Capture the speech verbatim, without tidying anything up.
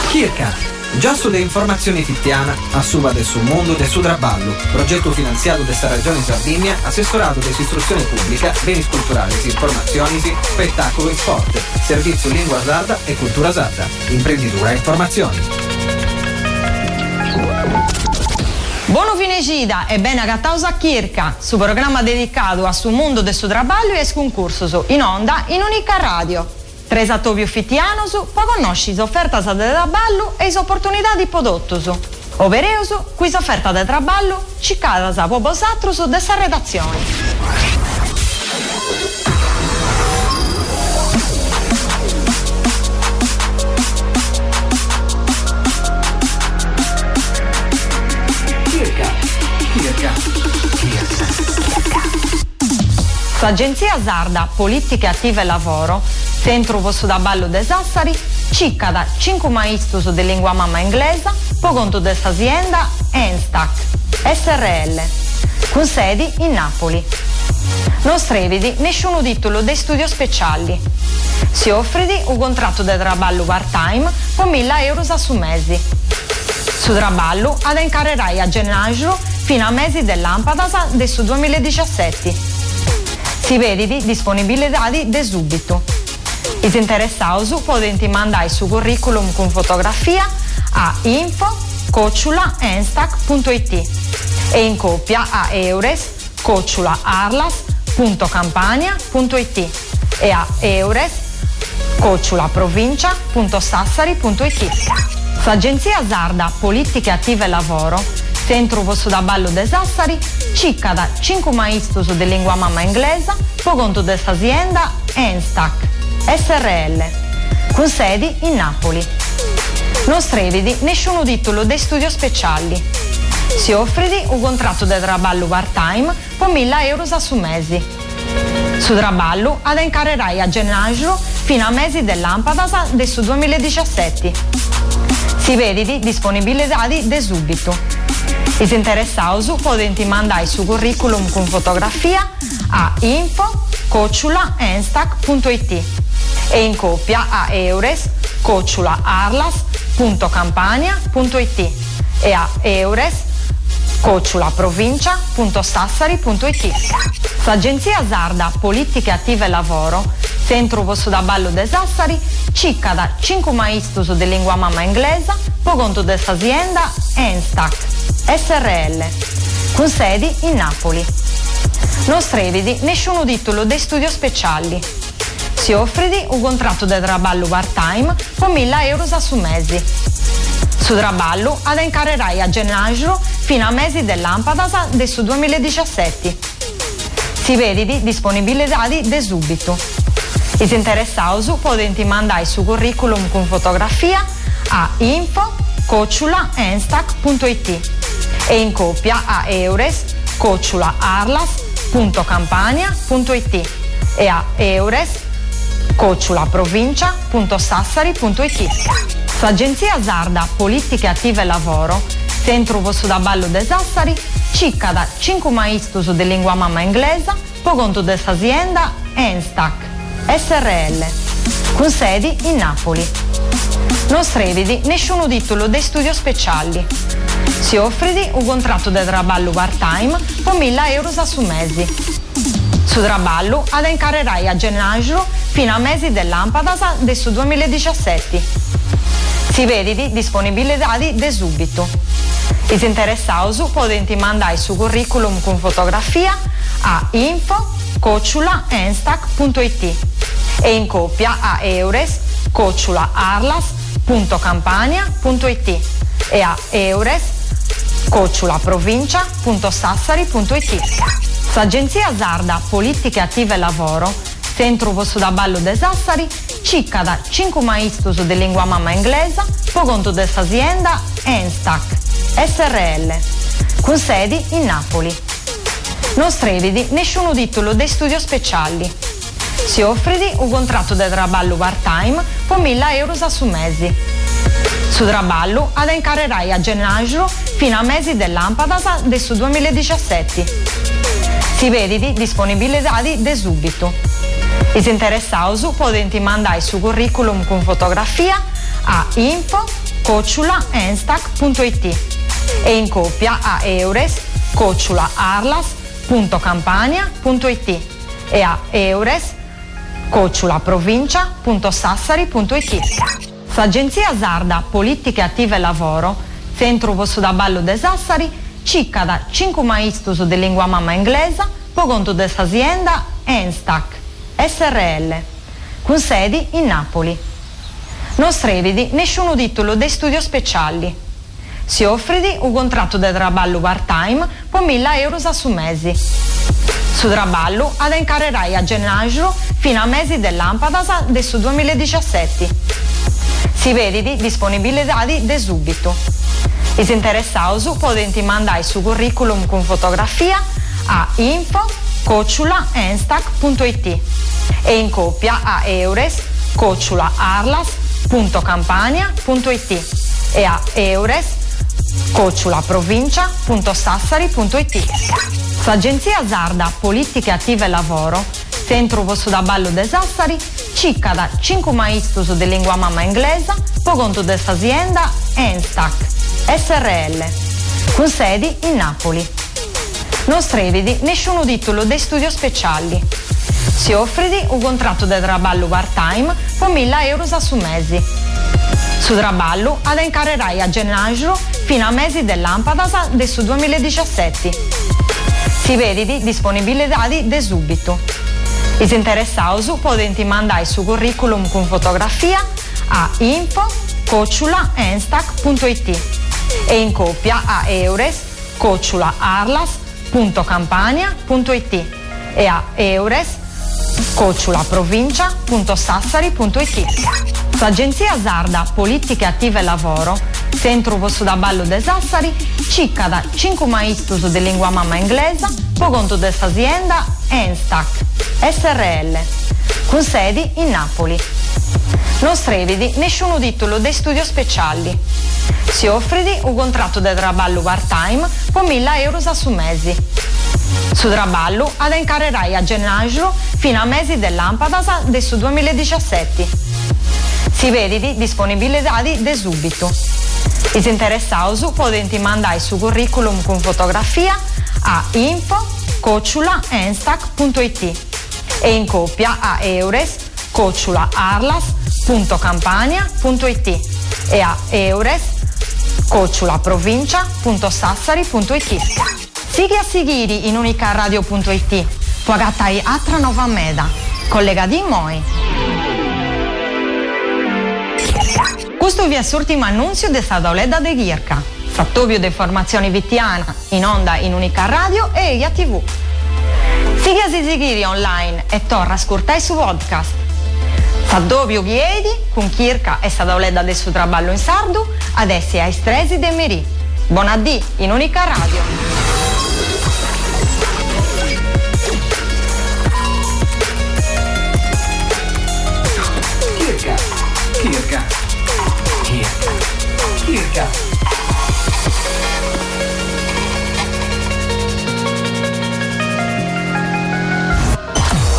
Kirka, già sulle informazioni fittiana, a suba del suo mondo del suo traballo, progetto finanziato desta Regione Sardegna, assessorato della istruzione pubblica, beni culturali, informazioni, spettacolo e sport, servizio lingua sarda e cultura sarda, imprenditura e informazioni. Buon fine gida e ben agattaus a Kirka, su programma dedicato a su mondo del suo traballo e concurso in onda in Unica Radio. Tres a Tobio Fittianos, poi conosci l'offerta di traballo e le opportunità di prodotto. Overeus, qui l'offerta di traballo, ciccata a vosaltros dessa redazione. Kirka, Kirka, Kirka. L'Agenzia Sarda Politiche Attive e Lavoro, Centro Posto da Ballo de Sassari, cicca da cinque maestros di lingua mamma inglese, po conto desta azienda Enstac S R L, con sedi in Napoli. Non strevidi nessuno titolo di studio speciali. Si offre un contratto di traballo part-time con mille euro a su mesi. Su traballo ad incarerai a gennaio fino a mesi dell'Ampadas del su duemiladiciassette. Si vedi di disponibilità di subito. I interessati potete mandare il suo curriculum con fotografia a info chiocciola enstac punto it e in coppia a eures chiocciola arlas punto campania punto it e a eures chiocciola provincia punto sassari punto it. L'Agenzia Sarda Politiche Attive e Lavoro, Centro Posto da Ballo de Sassari, cicca da cinque maestros di lingua mamma inglese, po conto desta azienda Enstac S R L, con sedi in Napoli. Non strevidi nessuno titolo di studio speciali. Si offre un contratto di traballo part-time con mille euro a su mesi. Su traballo ad incarerai a gennaio fino a mesi dell'Ampadas del su duemiladiciassette. Si vedi di disponibilità di subito. I interessati potete mandare il suo curriculum con fotografia a info chiocciola enstac punto it e in coppia a eures chiocciola arlas punto campania punto it e a eures chiocciola provincia punto sassari punto it. L'Agenzia Sarda Politiche Attive e Lavoro, Centro Posto da Ballo de Sassari, cicca da cinque maestros di lingua mamma inglese, po conto desta azienda Enstac S R L, con sedi in Napoli. Non strevidi nessuno titolo di studio speciali. Si offre un contratto di traballo part-time con mille euro a su mesi. Su traballo ad incarerai a gennaio fino a mesi dell'Ampadas del su duemiladiciassette. Si vedi di disponibilità di subito. I interessati potete mandare il suo curriculum con fotografia a info chiocciola enstac punto it e in coppia a eures chiocciola arlas punto campania punto it e a eures chiocciola provincia punto sassari punto it. L'Agenzia Sarda Politiche Attive e Lavoro, Centro Posto da Ballo de Sassari, cicca da cinque maestros di lingua mamma inglese, po conto desta azienda Enstac S R L, con sedi in Napoli. Non strevidi nessuno titolo di studio speciali. Si offre un contratto di traballo part-time con mille euro a su mesi. Su traballo ad incarerai a gennaio fino a mesi dell'Ampadas del su duemiladiciassette. Si vedi di disponibilità di subito. I interessati potete mandare il suo curriculum con fotografia a info chiocciola enstac punto it e in coppia a eures chiocciola arlas punto campania punto it e a eures chiocciola provincia punto sassari punto it. L'Agenzia Sarda Politiche Attive e Lavoro, Centro Posto da Ballo de Sassari, cicca da cinque maestros di lingua mamma inglese, po conto desta azienda Enstac S R L, con sedi in Napoli. Non strevidi nessuno titolo di studio speciali. Si offre un contratto di traballo part-time con mille euro a su mesi. Su traballo ad incarerai a gennaio fino a mesi dell'Ampadas del su duemiladiciassette. Si vedi di disponibilità di subito. I interessati potete mandare il suo curriculum con fotografia a info chiocciola enstac punto it e in coppia a eures chiocciola arlas punto campania punto it e a eures chiocciola provincia punto sassari punto it. S'agenzia Sarda Politiche Attive e Lavoro, centro posto da ballo de Sassari, cicca da cinque maestros de lingua mamma inglese, po conto dell'azienda Enstac S R L, con sedi in Napoli. Non strevidi nessuno titolo di studio speciali. Si offre un contratto di traballo part-time per mille euro a su mesi. Su traballo ad incarerai a gennaio fino a mesi dell'Ampadas del su duemiladiciassette. Si vede di disponibilità di subito. I interessati possono mandare il suo curriculum con fotografia a info chiocciola enstac punto it e in coppia a eures chiocciola arlas punto campania punto it e a eures chiocciola provincia punto sassari punto it. L'agenzia Sarda Politiche Attive e Lavoro, centro posto da ballo de Sassari, cicca da cinque maestros de lingua mamma inglese, po conto dell'azienda Enstac S R L, con sedi in Napoli. Non strevidi nessuno titolo di studio speciali. Si offre un contratto di traballo part-time per mille euro a su mesi. Su traballo ad incarerai a gennaio fino a mesi dell'Ampadas del su duemiladiciassette. Si vede di disponibilità di subito. I interessati possono mandare il suo curriculum con fotografia a info chiocciola enstac punto it e in coppia a eures chiocciola arlas punto campania punto it e a eures chiocciola provincia punto sassari punto it. L'agenzia Sarda Politiche Attive e Lavoro, centro posto da ballo de Sassari, cicca da cinque maestros de lingua mamma inglese, po conto dell'azienda Enstac S R L, con sedi in Napoli. Non strevidi nessuno titolo di studio speciali. Si offre un contratto di traballo part-time per mille euro a su mesi. Su traballo ad incarerai a gennaio fino a mesi dell'Ampadas del su duemiladiciassette. Si vede di disponibilità di subito. I interessati possono mandare il suo curriculum con fotografia a info chiocciola enstac punto it e in coppia a eures chiocciola arlas punto campania punto it e a eures chiocciola provincia punto sassari punto it. Sighi a seguire in unicaradio punto it, pagatai altra nova meda, collega di moi. Questo vi è l'ultimo annunzio di Sadaoleda de Ghirca, Sattobio de Formazione Vittiana, in onda in Unica Radio e Eia tivù. Sighi a seguire online e torna a scurtai su podcast. Saddobio Ghiedi, con Chirca e Sadaoleda del suo traballo in sardo, adesso ai stresi de Merì. Buonadì in Unica Radio. Chirca, Chirca.